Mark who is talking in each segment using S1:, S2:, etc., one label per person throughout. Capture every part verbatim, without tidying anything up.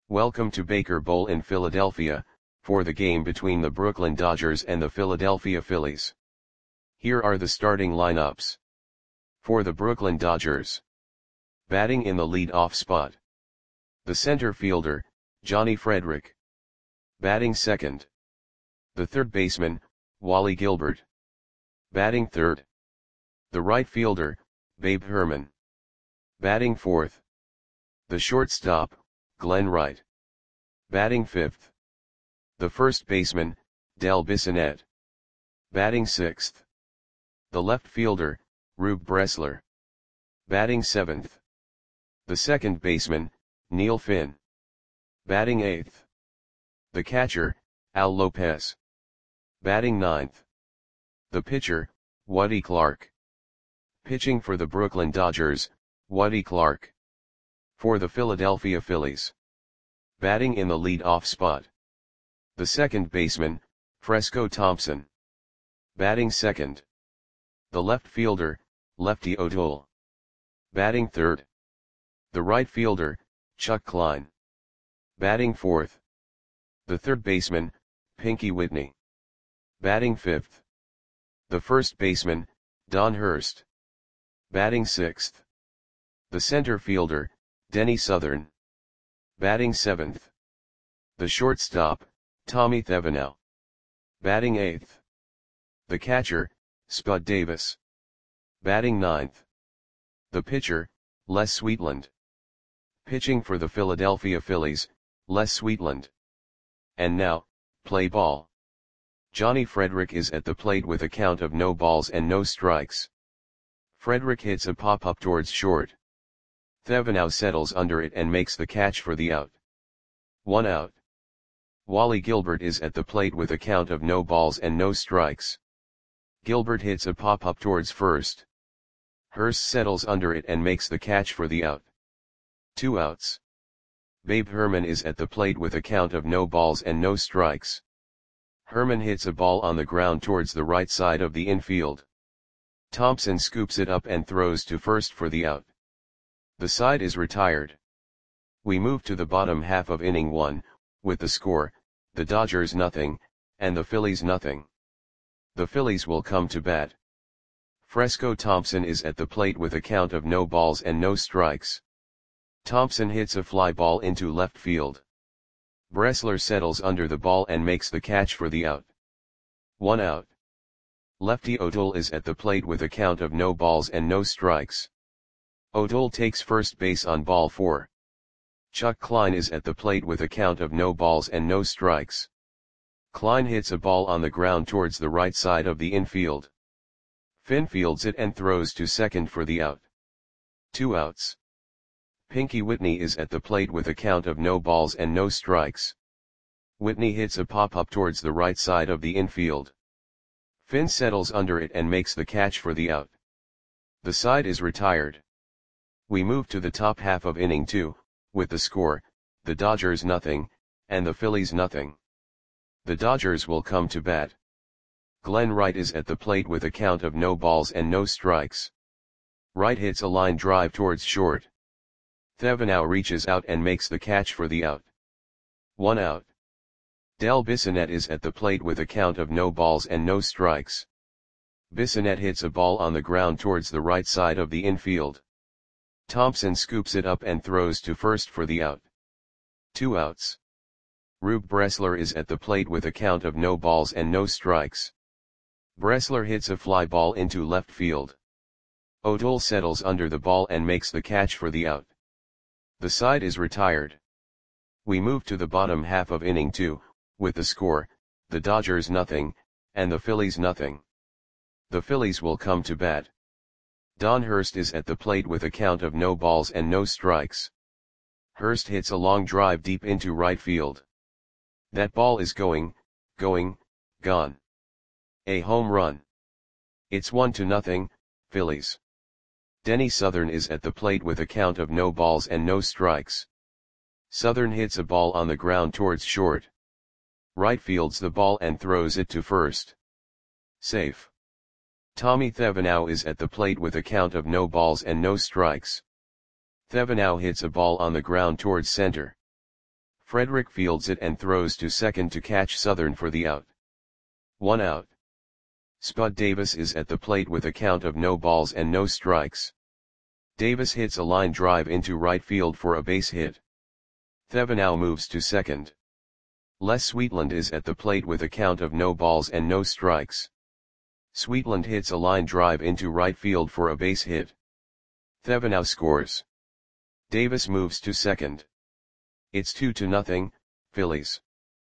S1: Welcome to Baker Bowl in Philadelphia, for the game between the Brooklyn Dodgers and the Philadelphia Phillies. Here are the starting lineups. For the Brooklyn Dodgers. Batting in the lead-off spot. The center fielder, Johnny Frederick. Batting second. The third baseman, Wally Gilbert. Batting third. The right fielder, Babe Herman. Batting fourth. The shortstop, Glenn Wright. Batting fifth. The first baseman, Del Bissonette. Batting sixth. The left fielder, Rube Bressler. Batting seventh. The second baseman, Neil Finn. Batting eighth. The catcher, Al Lopez. Batting ninth. The pitcher, Woody Clark. Pitching for the Brooklyn Dodgers, Woody Clark. For the Philadelphia Phillies. Batting in the lead-off spot. The second baseman, Fresco Thompson. Batting second. The left fielder, Lefty O'Toole. Batting third. The right fielder, Chuck Klein. Batting fourth. The third baseman, Pinky Whitney. Batting fifth. The first baseman, Don Hurst. Batting sixth. The center fielder, Denny Southern. Batting seventh. The shortstop, Tommy Thevenot. Batting eighth. The catcher, Spud Davis. Batting ninth. The pitcher, Les Sweetland. Pitching for the Philadelphia Phillies, Les Sweetland. And now, play ball. Johnny Frederick is at the plate with a count of no balls and no strikes. Frederick hits a pop-up towards short. Thevenot settles under it and makes the catch for the out. One out. Wally Gilbert is at the plate with a count of no balls and no strikes. Gilbert hits a pop-up towards first. Hurst settles under it and makes the catch for the out. Two outs. Babe Herman is at the plate with a count of no balls and no strikes. Herman hits a ball on the ground towards the right side of the infield. Thompson scoops it up and throws to first for the out. The side is retired. We move to the bottom half of inning one, with the score, the Dodgers nothing, and the Phillies nothing. The Phillies will come to bat. Fresco Thompson is at the plate with a count of no balls and no strikes. Thompson hits a fly ball into left field. Bressler settles under the ball and makes the catch for the out. One out. Lefty O'Toole is at the plate with a count of no balls and no strikes. O'Toole takes first base on ball four. Chuck Klein is at the plate with a count of no balls and no strikes. Klein hits a ball on the ground towards the right side of the infield. Finn fields it and throws to second for the out. Two outs. Pinky Whitney is at the plate with a count of no balls and no strikes. Whitney hits a pop-up towards the right side of the infield. Finn settles under it and makes the catch for the out. The side is retired. We move to the top half of inning two, with the score, the Dodgers nothing, and the Phillies nothing. The Dodgers will come to bat. Glenn Wright is at the plate with a count of no balls and no strikes. Wright hits a line drive towards short. Thevenot reaches out and makes the catch for the out. One out. Del Bissonette is at the plate with a count of no balls and no strikes. Bissonette hits a ball on the ground towards the right side of the infield. Thompson scoops it up and throws to first for the out. Two outs. Rube Bressler is at the plate with a count of no balls and no strikes. Bressler hits a fly ball into left field. O'Toole settles under the ball and makes the catch for the out. The side is retired. We move to the bottom half of inning two, with the score, the Dodgers nothing, and the Phillies nothing. The Phillies will come to bat. Don Hurst is at the plate with a count of no balls and no strikes. Hurst hits a long drive deep into right field. That ball is going, going, gone. A home run. It's one to nothing, Phillies. Denny Southern is at the plate with a count of no balls and no strikes. Southern hits a ball on the ground towards short. Wright fields the ball and throws it to first. Safe. Tommy Thevenot is at the plate with a count of no balls and no strikes. Thevenot hits a ball on the ground towards center. Frederick fields it and throws to second to catch Southern for the out. One out. Spud Davis is at the plate with a count of no balls and no strikes. Davis hits a line drive into right field for a base hit. Thevenot moves to second. Les Sweetland is at the plate with a count of no balls and no strikes. Sweetland hits a line drive into right field for a base hit. Thevenot scores. Davis moves to second. It's two to nothing, Phillies.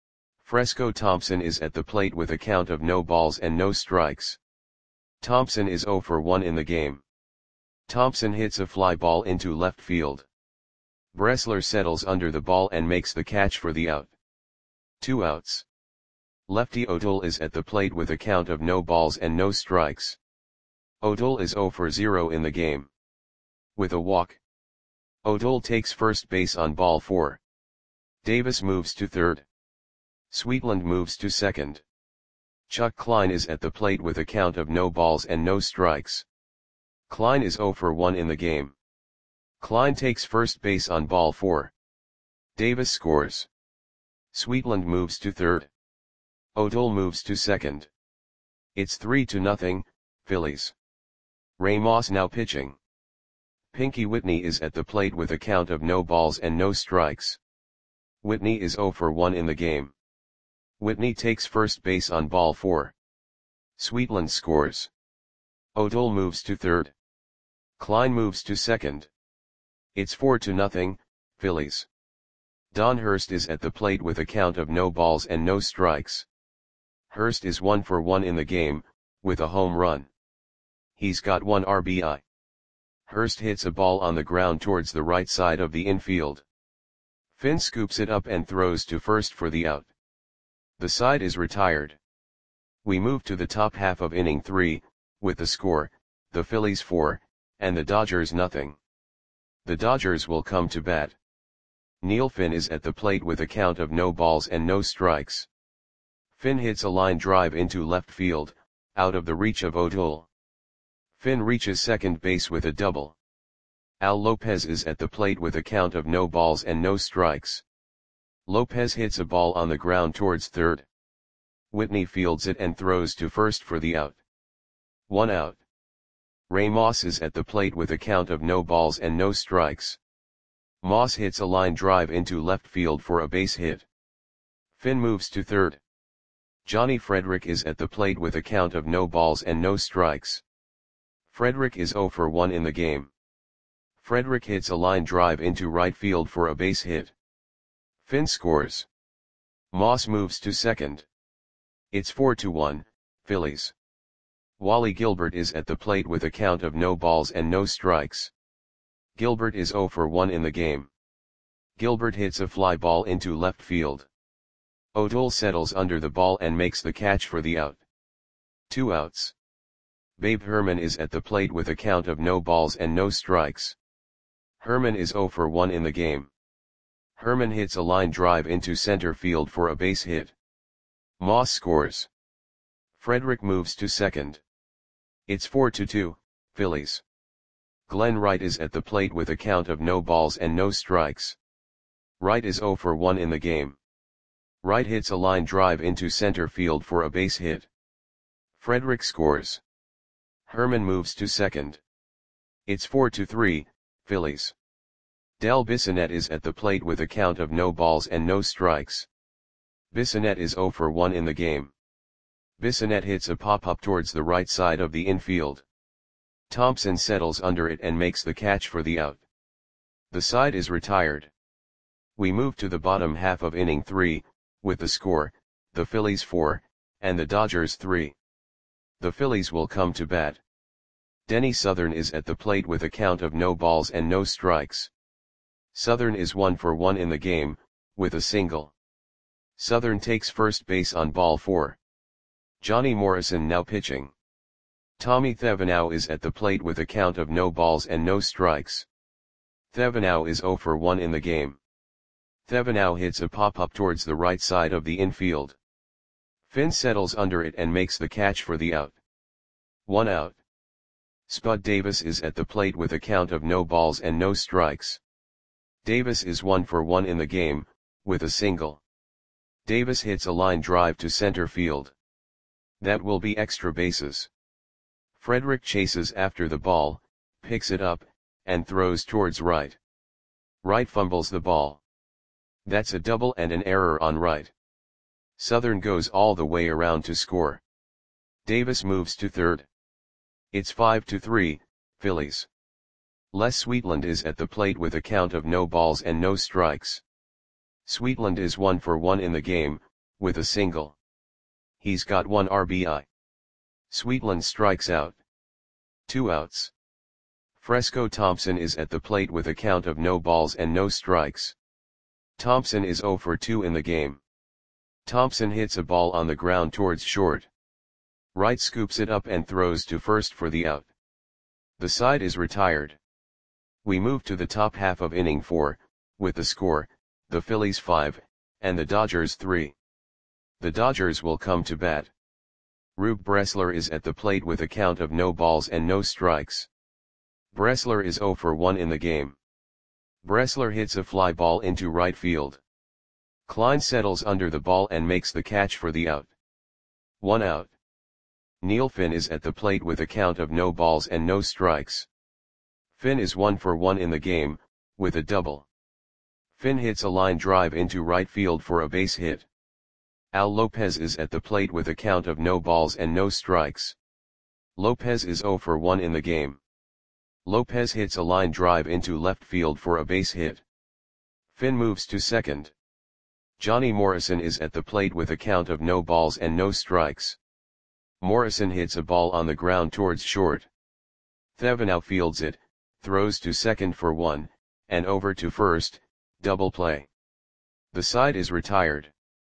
S1: Fresco Thompson is at the plate with a count of no balls and no strikes. Thompson is oh for one in the game. Thompson hits a fly ball into left field. Bressler settles under the ball and makes the catch for the out. Two outs. Lefty O'Toole is at the plate with a count of no balls and no strikes. O'Toole is oh for zero in the game. With a walk. O'Toole takes first base on ball four. Davis moves to third. Sweetland moves to second. Chuck Klein is at the plate with a count of no balls and no strikes. Klein is oh for one in the game. Klein takes first base on ball four. Davis scores. Sweetland moves to third. O'Toole moves to second. It's three to nothing, Phillies. Ray Moss now pitching. Pinky Whitney is at the plate with a count of no balls and no strikes. Whitney is oh for one in the game. Whitney takes first base on ball four. Sweetland scores. O'Toole moves to third. Klein moves to second. It's four to nothing, Phillies. Don Hurst is at the plate with a count of no balls and no strikes. Hurst is one for one in the game, with a home run. He's got one R B I. Hurst hits a ball on the ground towards the right side of the infield. Finn scoops it up and throws to first for the out. The side is retired. We move to the top half of inning three, with the score, the Phillies four, and the Dodgers nothing. The Dodgers will come to bat. Neil Finn is at the plate with a count of no balls and no strikes. Finn hits a line drive into left field, out of the reach of O'Toole. Finn reaches second base with a double. Al Lopez is at the plate with a count of no balls and no strikes. Lopez hits a ball on the ground towards third. Whitney fields it and throws to first for the out. One out. Ray Moss is at the plate with a count of no balls and no strikes. Moss hits a line drive into left field for a base hit. Finn moves to third. Johnny Frederick is at the plate with a count of no balls and no strikes. Frederick is oh for one in the game. Frederick hits a line drive into right field for a base hit. Finn scores. Moss moves to second. It's four to one, Phillies. Wally Gilbert is at the plate with a count of no balls and no strikes. Gilbert is oh for one in the game. Gilbert hits a fly ball into left field. O'Toole settles under the ball and makes the catch for the out. Two outs. Babe Herman is at the plate with a count of no balls and no strikes. Herman is oh for one in the game. Herman hits a line drive into center field for a base hit. Moss scores. Frederick moves to second. It's four to two, Phillies. Glenn Wright is at the plate with a count of no balls and no strikes. Wright is oh for one in the game. Wright hits a line drive into center field for a base hit. Frederick scores. Herman moves to second. It's four to three, Phillies. Del Bissonette is at the plate with a count of no balls and no strikes. Bissonette is oh for one in the game. Bissonette hits a pop-up towards the right side of the infield. Thompson settles under it and makes the catch for the out. The side is retired. We move to the bottom half of inning three, with the score, the Phillies four, and the Dodgers three. The Phillies will come to bat. Denny Southern is at the plate with a count of no balls and no strikes. Southern is one for one in the game, with a single. Southern takes first base on ball four. Johnny Morrison now pitching. Tommy Thevenot is at the plate with a count of no balls and no strikes. Thevenot is oh for one in the game. Thevenot hits a pop-up towards the right side of the infield. Finn settles under it and makes the catch for the out. One out. Spud Davis is at the plate with a count of no balls and no strikes. Davis is one for one in the game, with a single. Davis hits a line drive to center field. That will be extra bases. Frederick chases after the ball, picks it up, and throws towards right. Right fumbles the ball. That's a double and an error on right. Southern goes all the way around to score. Davis moves to third. It's five to three, Phillies. Les Sweetland is at the plate with a count of no balls and no strikes. Sweetland is one for one in the game, with a single. He's got one R B I. Sweetland strikes out. Two outs. Fresco Thompson is at the plate with a count of no balls and no strikes. Thompson is zero for two in the game. Thompson hits a ball on the ground towards short. Wright scoops it up and throws to first for the out. The side is retired. We move to the top half of inning four, with the score, the Phillies five, and the Dodgers three. The Dodgers will come to bat. Rube Bressler is at the plate with a count of no balls and no strikes. Bressler is zero for one in the game. Bressler hits a fly ball into right field. Klein settles under the ball and makes the catch for the out. One out. Neil Finn is at the plate with a count of no balls and no strikes. Finn is one for one in the game, with a double. Finn hits a line drive into right field for a base hit. Al Lopez is at the plate with a count of no balls and no strikes. Lopez is zero for one in the game. Lopez hits a line drive into left field for a base hit. Finn moves to second. Johnny Morrison is at the plate with a count of no balls and no strikes. Morrison hits a ball on the ground towards short. Thevenot fields it, throws to second for one, and over to first, double play. The side is retired.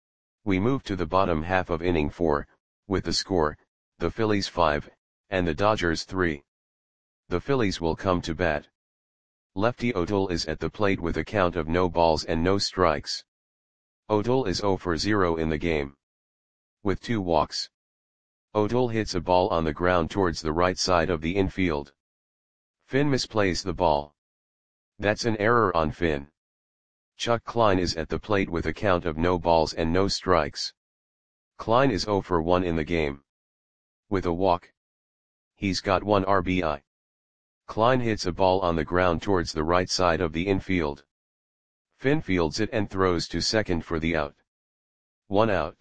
S1: We move to the bottom half of inning four, with the score, the Phillies five, and the Dodgers three. The Phillies will come to bat. Lefty O'Toole is at the plate with a count of no balls and no strikes. O'Toole is zero for zero in the game. With two walks. O'Toole hits a ball on the ground towards the right side of the infield. Finn misplays the ball. That's an error on Finn. Chuck Klein is at the plate with a count of no balls and no strikes. Klein is zero for one in the game. With a walk. He's got one R B I. Klein hits a ball on the ground towards the right side of the infield. Finn fields it and throws to second for the out. One out.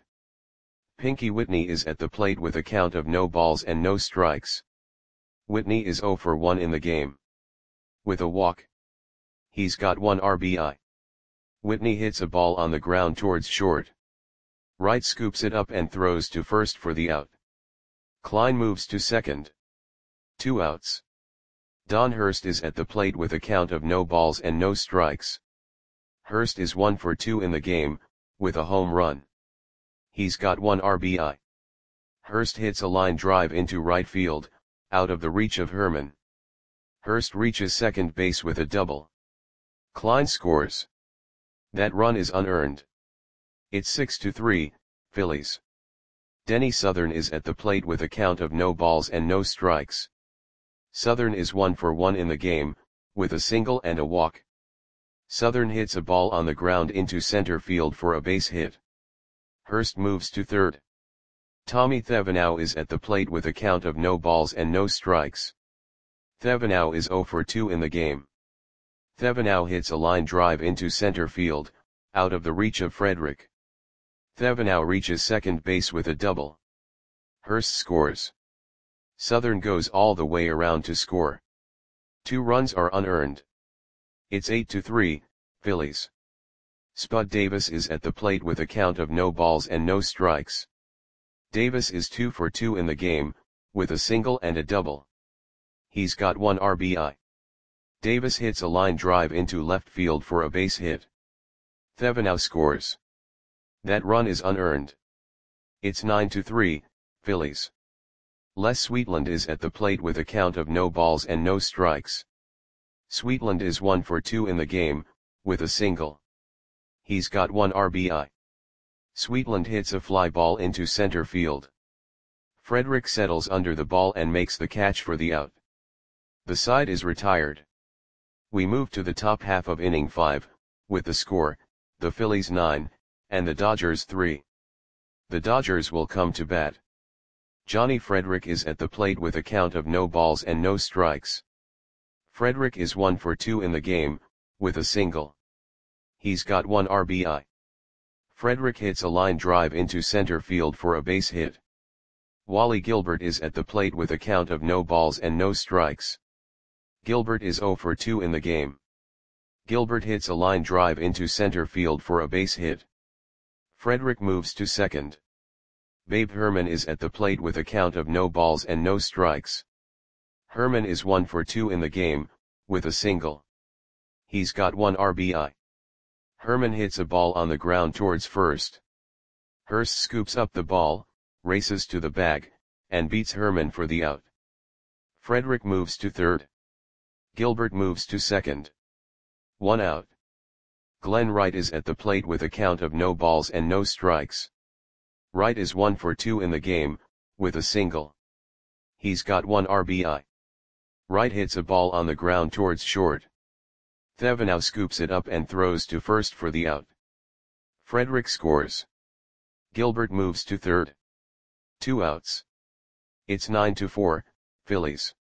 S1: Pinky Whitney is at the plate with a count of no balls and no strikes. Whitney is zero for one in the game. With a walk. He's got one R B I. Whitney hits a ball on the ground towards short. Wright scoops it up and throws to first for the out. Klein moves to second. Two outs. Don Hurst is at the plate with a count of no balls and no strikes. Hurst is one for two in the game, with a home run. He's got one R B I. Hurst hits a line drive into right field, out of the reach of Herman. Hurst reaches second base with a double. Klein scores. That run is unearned. It's six to three, Phillies. Denny Southern is at the plate with a count of no balls and no strikes. Southern is one for one in the game, with a single and a walk. Southern hits a ball on the ground into center field for a base hit. Hurst moves to third. Tommy Thevenot is at the plate with a count of no balls and no strikes. Thevenot is zero for two in the game. Thevenot hits a line drive into center field, out of the reach of Frederick. Thevenot reaches second base with a double. Hurst scores. Southern goes all the way around to score. Two runs are unearned. It's eight to three, Phillies. Spud Davis is at the plate with a count of no balls and no strikes. Davis is two for two in the game, with a single and a double. He's got one R B I. Davis hits a line drive into left field for a base hit. Thevenot scores. That run is unearned. It's nine to three, Phillies. Les Sweetland is at the plate with a count of no balls and no strikes. Sweetland is one for two in the game, with a single. He's got one R B I. Sweetland hits a fly ball into center field. Frederick settles under the ball and makes the catch for the out. The side is retired. We move to the top half of inning five, with the score, the Phillies nine, and the Dodgers three. The Dodgers will come to bat. Johnny Frederick is at the plate with a count of no balls and no strikes. Frederick is one for two in the game, with a single. He's got one R B I. Frederick hits a line drive into center field for a base hit. Wally Gilbert is at the plate with a count of no balls and no strikes. Gilbert is zero for two in the game. Gilbert hits a line drive into center field for a base hit. Frederick moves to second. Babe Herman is at the plate with a count of no balls and no strikes. Herman is one for two in the game, with a single. He's got one R B I. Herman hits a ball on the ground towards first. Hurst scoops up the ball, races to the bag, and beats Herman for the out. Frederick moves to third. Gilbert moves to second. One out. Glenn Wright is at the plate with a count of no balls and no strikes. Wright is one for two in the game, with a single. He's got one R B I. Wright hits a ball on the ground towards short. Thevenot scoops it up and throws to first for the out. Frederick scores. Gilbert moves to third. Two outs. It's nine to four, Phillies.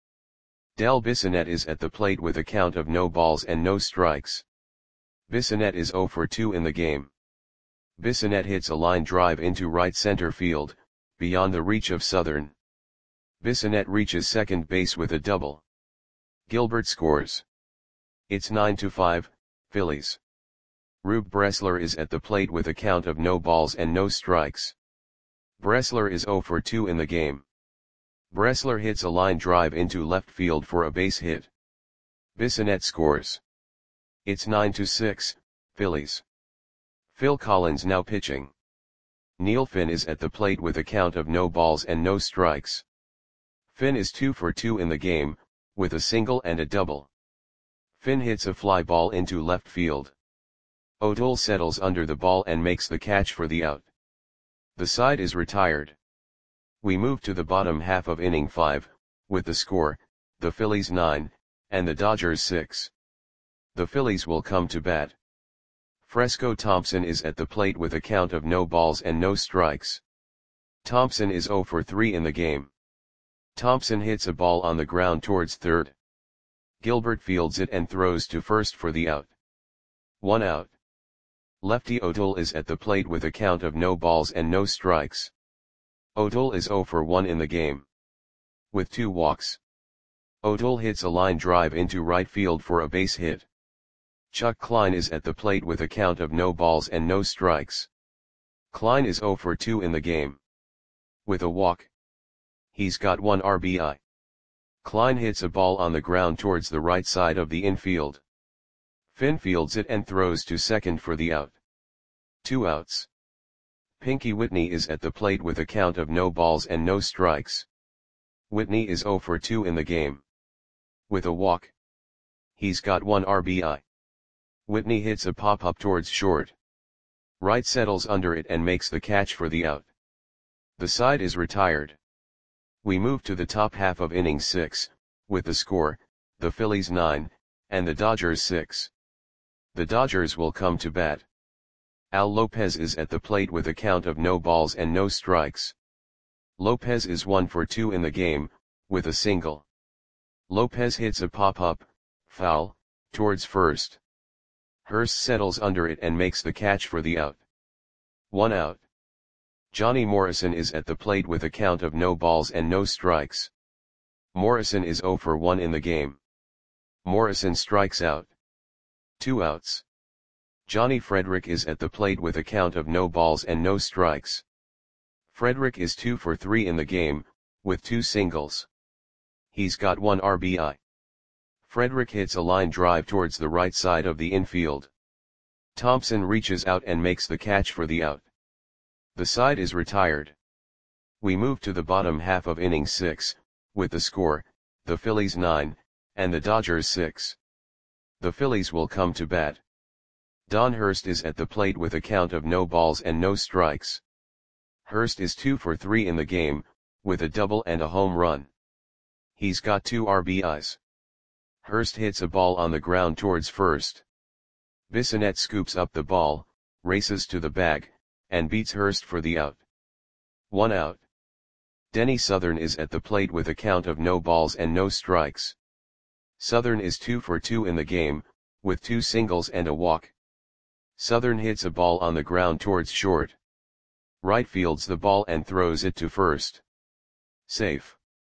S1: Del Bissonette is at the plate with a count of no balls and no strikes. Bissonette is zero for two in the game. Bissonette hits a line drive into right center field, beyond the reach of Southern. Bissonette reaches second base with a double. Gilbert scores. It's nine to five, Phillies. Rube Bressler is at the plate with a count of no balls and no strikes. Bressler is zero for two in the game. Bressler hits a line drive into left field for a base hit. Bissonette scores. It's nine to six, Phillies. Phil Collins now pitching. Neil Finn is at the plate with a count of no balls and no strikes. Finn is two for two in the game, with a single and a double. Finn hits a fly ball into left field. O'Toole settles under the ball and makes the catch for the out. The side is retired. We move to the bottom half of inning five, with the score, the Phillies nine, and the Dodgers six. The Phillies will come to bat. Fresco Thompson is at the plate with a count of no balls and no strikes. Thompson is zero for three in the game. Thompson hits a ball on the ground towards third. Gilbert fields it and throws to first for the out. One out. Lefty O'Toole is at the plate with a count of no balls and no strikes. O'Toole is zero for one in the game. With two walks. O'Toole hits a line drive into right field for a base hit. Chuck Klein is at the plate with a count of no balls and no strikes. Klein is zero for two in the game. With a walk. He's got one R B I. Klein hits a ball on the ground towards the right side of the infield. Finn fields it and throws to second for the out. Two outs. Pinky Whitney is at the plate with a count of no balls and no strikes. Whitney is zero for two in the game. With a walk. He's got one R B I. Whitney hits a pop-up towards short. Wright settles under it and makes the catch for the out. The side is retired. We move to the top half of inning six, with the score, the Phillies nine, and the Dodgers six. The Dodgers will come to bat. Al Lopez is at the plate with a count of no balls and no strikes. Lopez is one for two in the game, with a single. Lopez hits a pop-up, foul, towards first. Hurst settles under it and makes the catch for the out. One out. Johnny Morrison is at the plate with a count of no balls and no strikes. Morrison is zero for one in the game. Morrison strikes out. Two outs. Johnny Frederick is at the plate with a count of no balls and no strikes. Frederick is two for three in the game, with two singles. He's got one R B I. Frederick hits a line drive towards the right side of the infield. Thompson reaches out and makes the catch for the out. The side is retired. We move to the bottom half of inning six, with the score, the Phillies nine, and the Dodgers six. The Phillies will come to bat. Don Hurst is at the plate with a count of no balls and no strikes. Hurst is two for three in the game, with a double and a home run. He's got two R B Is. Hurst hits a ball on the ground towards first. Bissonette scoops up the ball, races to the bag, and beats Hurst for the out. One out. Denny Southern is at the plate with a count of no balls and no strikes. Southern is two for two in the game, with two singles and a walk. Southern hits a ball on the ground towards short. Right fields the ball and throws it to first. Safe.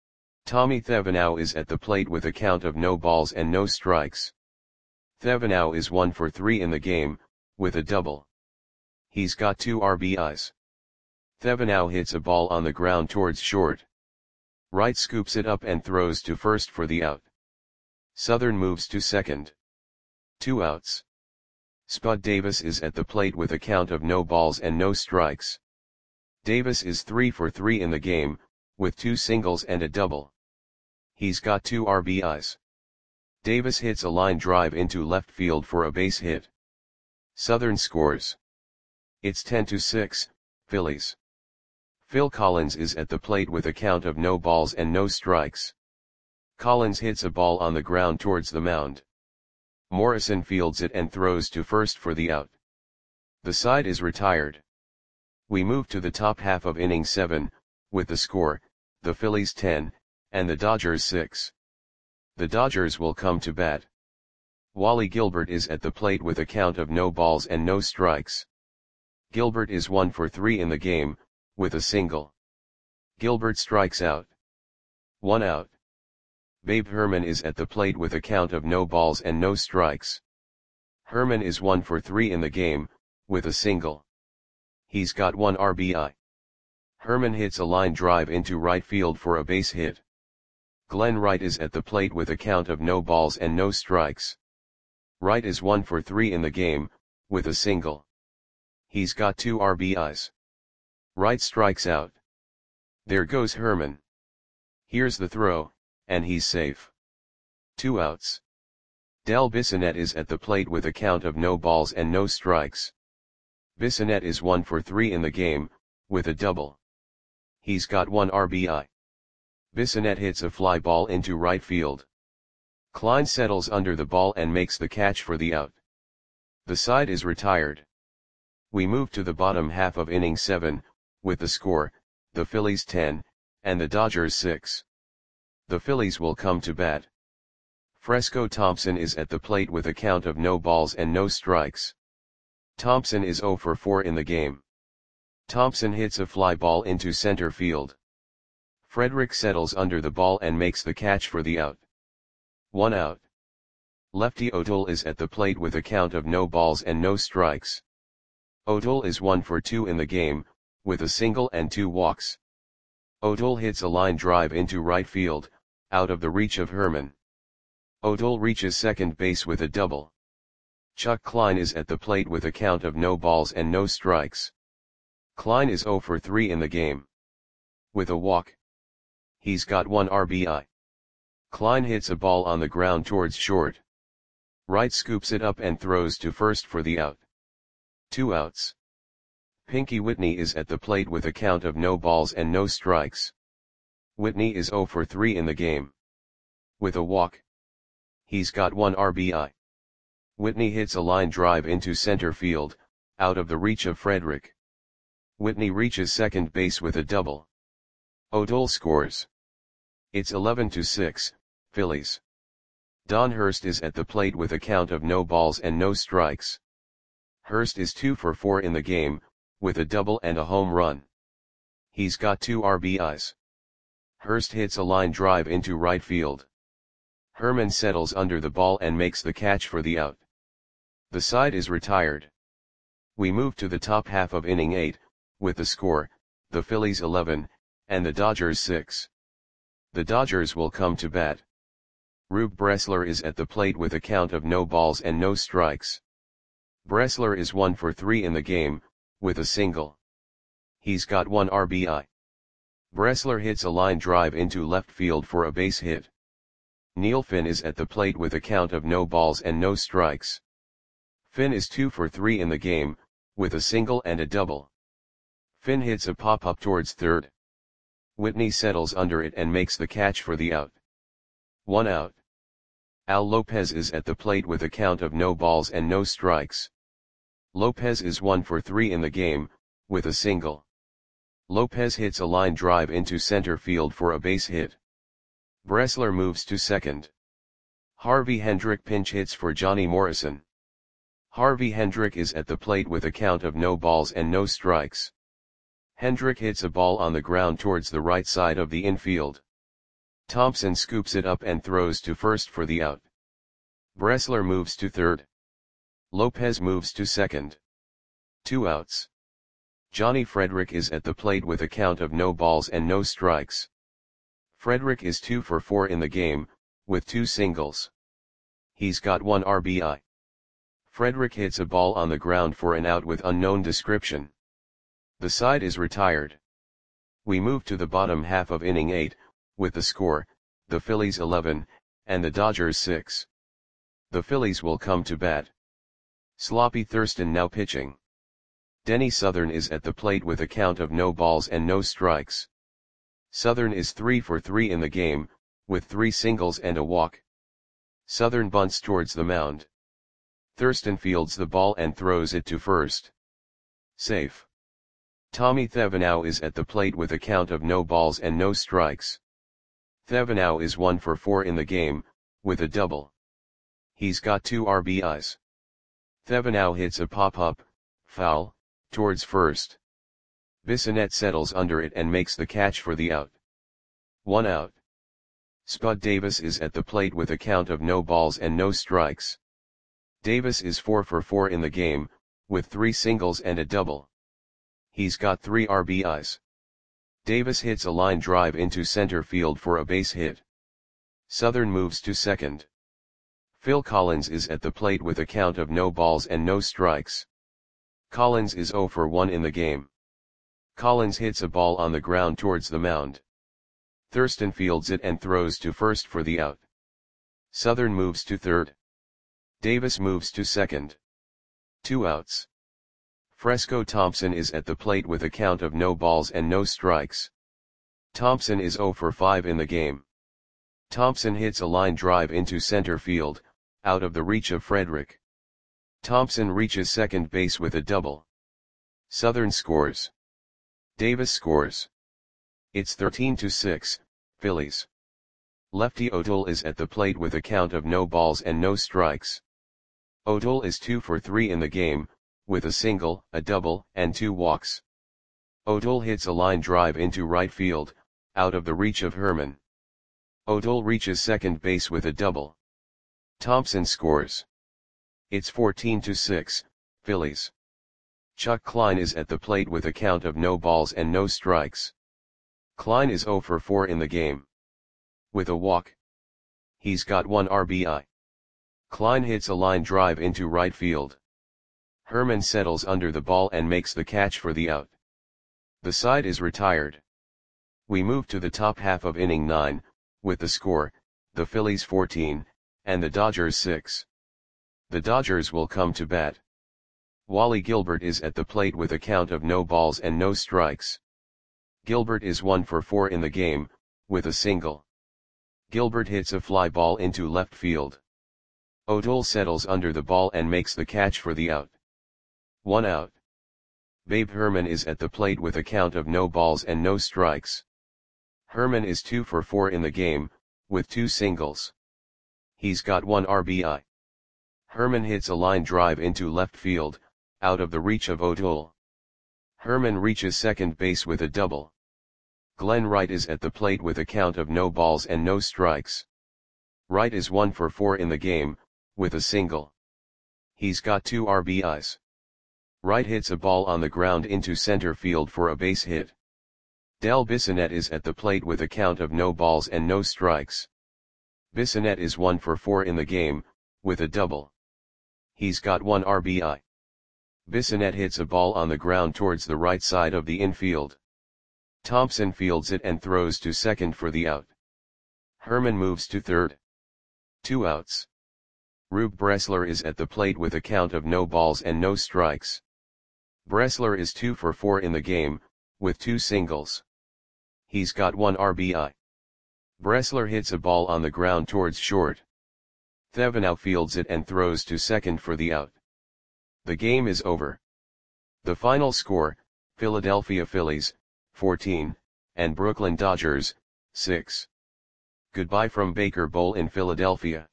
S1: Tommy Thevenot is at the plate with a count of no balls and no strikes. Thevenot is one for three in the game, with a double. He's got two R B Is. Thevenot hits a ball on the ground towards short. Right scoops it up and throws to first for the out. Southern moves to second. Two outs. Spud Davis is at the plate with a count of no balls and no strikes. Davis is three for three in the game, with two singles and a double. He's got two R B Is. Davis hits a line drive into left field for a base hit. Southern scores. It's ten to six, Phillies. Phil Collins is at the plate with a count of no balls and no strikes. Collins hits a ball on the ground towards the mound. Morrison fields it and throws to first for the out. The side is retired. We move to the top half of inning seven, with the score, the Phillies ten, and the Dodgers six. The Dodgers will come to bat. Wally Gilbert is at the plate with a count of no balls and no strikes. Gilbert is one for three in the game, with a single. Gilbert strikes out. One out. Babe Herman is at the plate with a count of no balls and no strikes. Herman is one for three in the game, with a single. He's got one R B I. Herman hits a line drive into right field for a base hit. Glenn Wright is at the plate with a count of no balls and no strikes. Wright is one for three in the game, with a single. He's got two R B Is. Wright strikes out. There goes Herman. Here's the throw, and he's safe. Two outs. Del Bissonette is at the plate with a count of no balls and no strikes. Bissonette is one for three in the game, with a double. He's got one R B I. Bissonette hits a fly ball into right field. Klein settles under the ball and makes the catch for the out. The side is retired. We move to the bottom half of inning seven, with the score, the Phillies ten, and the Dodgers six. The Phillies will come to bat. Fresco Thompson is at the plate with a count of no balls and no strikes. Thompson is zero for four in the game. Thompson hits a fly ball into center field. Frederick settles under the ball and makes the catch for the out. One out. Lefty O'Toole is at the plate with a count of no balls and no strikes. O'Toole is one for two in the game, with a single and two walks. O'Toole hits a line drive into right field, out of the reach of Herman. O'Toole reaches second base with a double. Chuck Klein is at the plate with a count of no balls and no strikes. Klein is zero for three in the game. With a walk. He's got one R B I. Klein hits a ball on the ground towards short. Wright scoops it up and throws to first for the out. Two outs. Pinky Whitney is at the plate with a count of no balls and no strikes. Whitney is zero for three in the game. With a walk. He's got one R B I. Whitney hits a line drive into center field, out of the reach of Frederick. Whitney reaches second base with a double. O'Toole scores. It's eleven to six, Phillies. Don Hurst is at the plate with a count of no balls and no strikes. Hurst is two for four in the game, with a double and a home run. He's got two R B Is. Hurst hits a line drive into right field. Herman settles under the ball and makes the catch for the out. The side is retired. We move to the top half of inning eight, with the score, the Phillies eleven, and the Dodgers six. The Dodgers will come to bat. Rube Bressler is at the plate with a count of no balls and no strikes. Bressler is one for three in the game, with a single. He's got one R B I. Bressler hits a line drive into left field for a base hit. Neil Finn is at the plate with a count of no balls and no strikes. Finn is two for three in the game, with a single and a double. Finn hits a pop-up towards third. Whitney settles under it and makes the catch for the out. One out. Al Lopez is at the plate with a count of no balls and no strikes. Lopez is one for three in the game, with a single. Lopez hits a line drive into center field for a base hit. Bressler moves to second. Harvey Hendrick pinch hits for Johnny Morrison. Harvey Hendrick is at the plate with a count of no balls and no strikes. Hendrick hits a ball on the ground towards the right side of the infield. Thompson scoops it up and throws to first for the out. Bressler moves to third. Lopez moves to second. Two outs. Johnny Frederick is at the plate with a count of no balls and no strikes. Frederick is two for four in the game, with two singles. He's got one R B I. Frederick hits a ball on the ground for an out with unknown description. The side is retired. We move to the bottom half of inning eight, with the score, the Phillies eleven, and the Dodgers six. The Phillies will come to bat. Sloppy Thurston now pitching. Denny Southern is at the plate with a count of no balls and no strikes. Southern is three for three in the game, with three singles and a walk. Southern bunts towards the mound. Thurston fields the ball and throws it to first. Safe. Tommy Thevenot is at the plate with a count of no balls and no strikes. Thevenot is one for four in the game, with a double. He's got two R B Is. Thevenot hits a pop-up, foul, towards first. Bissonette settles under it and makes the catch for the out. One out. Spud Davis is at the plate with a count of no balls and no strikes. Davis is four for four in the game, with three singles and a double. He's got three R B Is. Davis hits a line drive into center field for a base hit. Southern moves to second. Phil Collins is at the plate with a count of no balls and no strikes. Collins is zero for one in the game. Collins hits a ball on the ground towards the mound. Thurston fields it and throws to first for the out. Southern moves to third. Davis moves to second. Two outs. Fresco Thompson is at the plate with a count of no balls and no strikes. Thompson is zero for five in the game. Thompson hits a line drive into center field, out of the reach of Frederick. Thompson reaches second base with a double. Southern scores. Davis scores. It's thirteen to six, Phillies. Lefty O'Toole is at the plate with a count of no balls and no strikes. O'Toole is two for three in the game, with a single, a double, and two walks. O'Toole hits a line drive into right field, out of the reach of Herman. O'Toole reaches second base with a double. Thompson scores. It's fourteen to six, Phillies. Chuck Klein is at the plate with a count of no balls and no strikes. Klein is zero for four in the game. With a walk. He's got one R B I. Klein hits a line drive into right field. Herman settles under the ball and makes the catch for the out. The side is retired. We move to the top half of inning nine, with the score, the Phillies fourteen, and the Dodgers six. The Dodgers will come to bat. Wally Gilbert is at the plate with a count of no balls and no strikes. Gilbert is one for four in the game, with a single. Gilbert hits a fly ball into left field. O'Toole settles under the ball and makes the catch for the out. One out. Babe Herman is at the plate with a count of no balls and no strikes. Herman is two for four in the game, with two singles. He's got one R B I. Herman hits a line drive into left field, out of the reach of O'Toole. Herman reaches second base with a double. Glenn Wright is at the plate with a count of no balls and no strikes. Wright is one for four in the game, with a single. He's got two R B Is. Wright hits a ball on the ground into center field for a base hit. Del Bissonette is at the plate with a count of no balls and no strikes. Bissonette is one for four in the game, with a double. He's got one R B I. Bissonette hits a ball on the ground towards the right side of the infield. Thompson fields it and throws to second for the out. Herman moves to third. Two outs. Rube Bressler is at the plate with a count of no balls and no strikes. Bressler is two for four in the game, with two singles. He's got one R B I. Bressler hits a ball on the ground towards short. Thevenot fields it and throws to second for the out. The game is over. The final score, Philadelphia Phillies, fourteen, and Brooklyn Dodgers, six. Goodbye from Baker Bowl in Philadelphia.